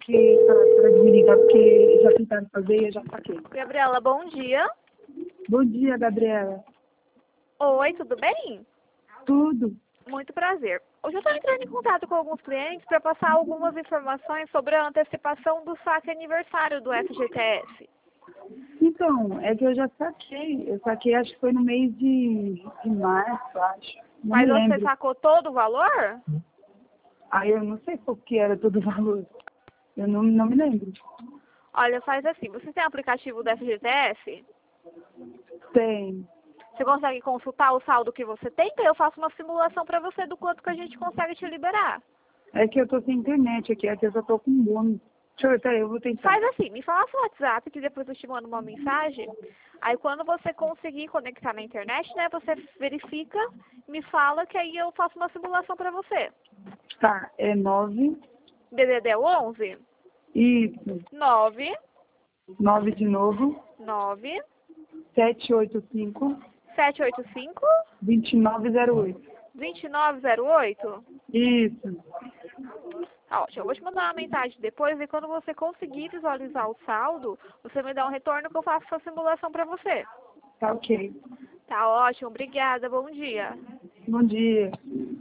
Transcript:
aqui para desligar, porque já tentaram fazer e eu já saquei. Gabriela, bom dia. Bom dia, Gabriela. Oi, tudo bem? Tudo? Muito prazer. Hoje eu estou entrando em contato com alguns clientes para passar algumas informações sobre a antecipação do saque aniversário do FGTS. Então, é que eu já saquei. Eu saquei, acho que foi no mês de março, acho. Não Mas me você lembro. sacou todo o valor? Aí eu não sei qual que era todo o valor. Eu não me lembro. Olha, faz assim, você tem aplicativo do FGTS? Tem. Você consegue consultar o saldo que você tem? Que eu faço uma simulação para você do quanto que a gente consegue te liberar. É que eu tô sem internet aqui, eu só tô com bônus. Deixa eu ver, peraí, eu vou tentar. Faz assim, me fala seu WhatsApp, que depois eu te mando uma mensagem. Aí quando você conseguir conectar na internet, né, você verifica, me fala, que aí eu faço uma simulação para você. Tá, é 9. DDD 11 Isso. 9 9 de novo. 9 785 785 2908. 2908. Isso. Tá ótimo, eu vou te mandar uma mensagem depois e quando você conseguir visualizar o saldo, você me dá um retorno que eu faço essa simulação para você. Tá ok. Tá ótimo, obrigada, bom dia. Bom dia.